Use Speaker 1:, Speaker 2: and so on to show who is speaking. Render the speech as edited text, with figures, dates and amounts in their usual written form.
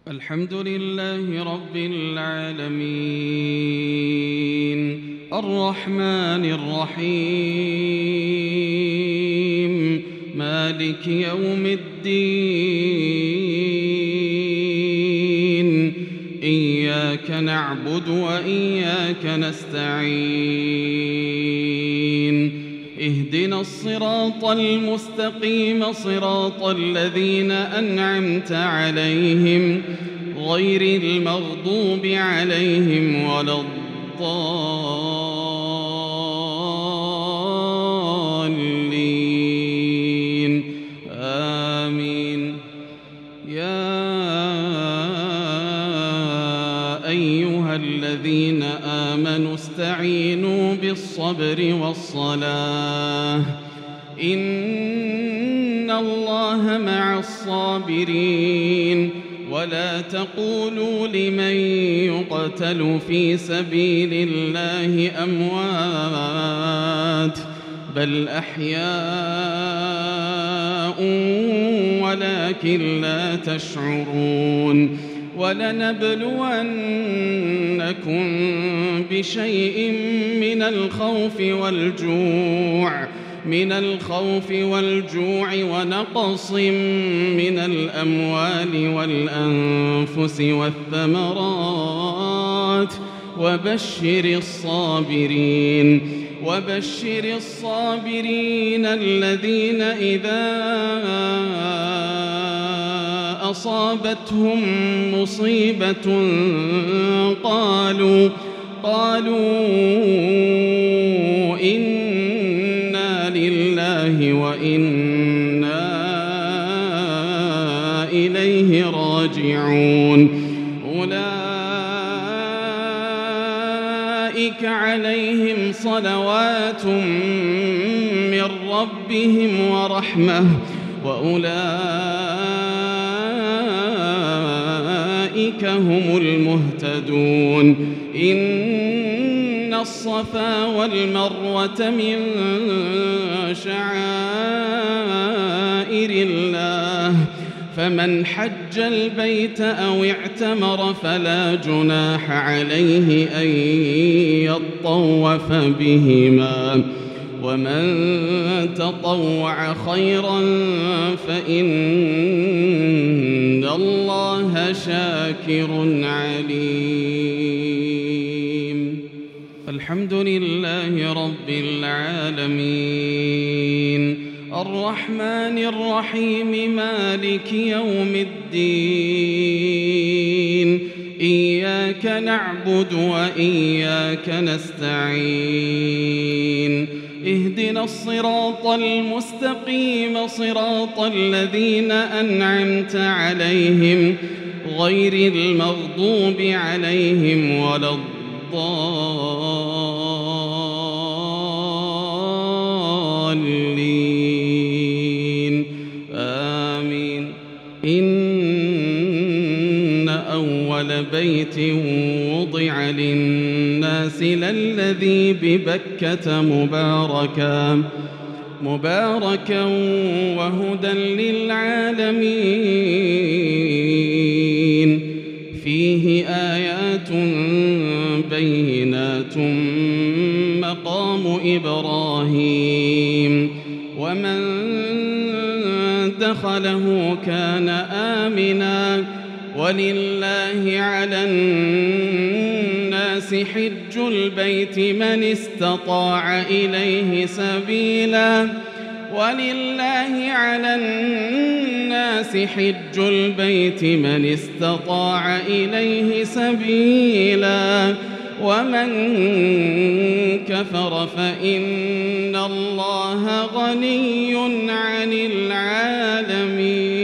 Speaker 1: الحمد لله رب العالمين الرحمن الرحيم مالك يوم الدين إياك نعبد وإياك نستعين اهدنا الصراط المستقيم صراط الذين أنعمت عليهم غير المغضوب عليهم ولا الضالين آمين. يا أيها الذين آمنوا استعينوا بالصبر والصلاة إن الله مع الصابرين ولا تقولوا لمن يقتل في سبيل الله أموات بل أحياء ولكن لا تشعرون. ولنبلونكم بشيء من الخوف والجوع ونقص من الأموال والأنفس والثمرات وبشر الصابرين الذين إذا أصابتهم مصيبة قالوا إنا لله وإنا إليه راجعون. أولئك عليهم صلوات من ربهم ورحمة وأولئك هم المهتدون. إن الصفا والمروة من شعائر الله فمن حج البيت أو اعتمر فلا جناح عليه أن يطوف بهما ومن تطوع خيرا فإن الله شاكر عليم. الحمد لله رب العالمين الرحمن الرحيم مالك يوم الدين إياك نعبد وإياك نستعين اهدنا الصراط المستقيم صراط الذين أنعمت عليهم غير المغضوب عليهم ولا الضالين آمين. إن أول بيت وضع للناس للذي ببكة مباركا وهدى للعالمين فيه آيات بينات مقام إبراهيم ومن دخله كان آمنا ولله على الناس حج البيت من استطاع إليه سبيلا ومن كفر فإن الله غني عن العالمين.